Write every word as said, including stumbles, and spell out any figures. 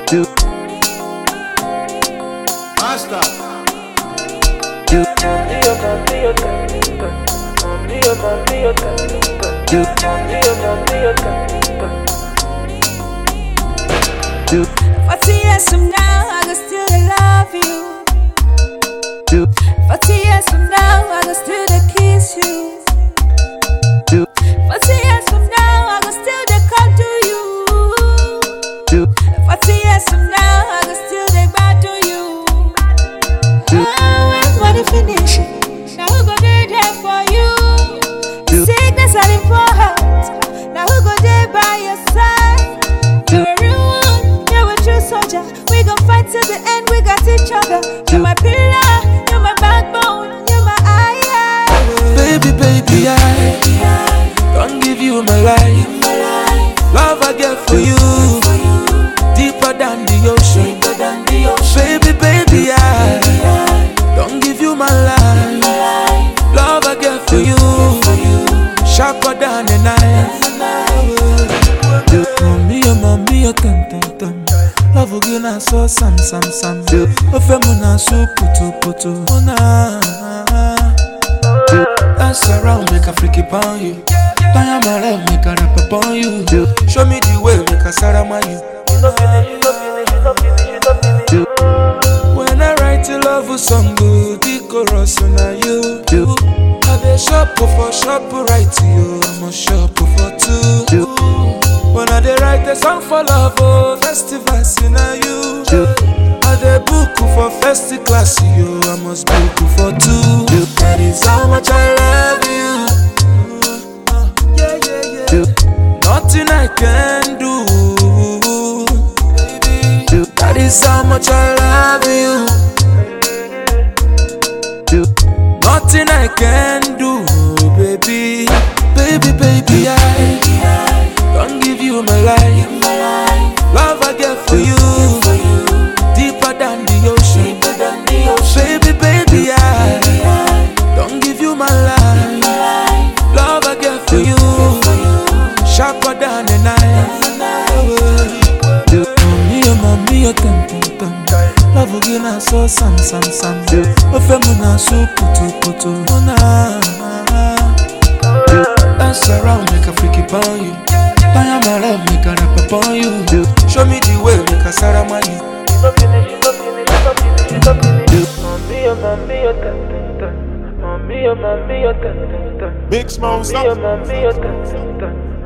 Do. Master. Do. Do. Forty years from now, I go still dey love you. Do. Forty years from now, I go still dey kiss you. Do. Forty years from now, I go still dey cuddle you. Do. Forty years from now, I go still dey gbadun you. Do. Ah, when money finish, now who go dey there for you? Do. Sickness and in poor health, now who go dey by your side? Do. You're a real one, you're a true soldier. We gon' fight till the end, we got each other. You're my pillar, you're my backbone, you're my eye. Baby, baby, I don't give you my life. Love I get for you, deeper than the ocean. Baby, baby, I don't give you my life. Love I get for you, sharper than a knife. Mommy, oh mommy, oh tem tem tem. Love again, I saw some some some. Ofemuna so puto puto. Oh na. Dance around, make a freaky pound you. Down my love, make a rap upon you. Show me the way, make a sarama you. When I write a love song, good, the chorus on you. I dey shop for shop, right to you. I'm a shop for two. When I dey write a song for love, oh, festivals in you. I dey book for first class, you. I must book for two. That is how much I love you. Uh, yeah, yeah, yeah. Nothing I can do. Baby. That is how much I love you. Nothing I can do, baby. Baby, baby, I don't give you my life. Love I get for you, deeper than the ocean. Baby, baby, I don't give you my life. Love I get for you, sharper than a knife. Mommy, oh mommy, oh tem tem tem. Love again, I saw some some some. Ofemuna so puto puto. Oh na. Dance around, make a freaky pound you. Down my love, make a rap upon you. Show me the way, make a sarama you. Mommy, oh mommy, oh tem tem tem. Mommy, oh mommy, oh tem tem tem. Big Smoke, Mommy, oh mommy, oh tem tem tem.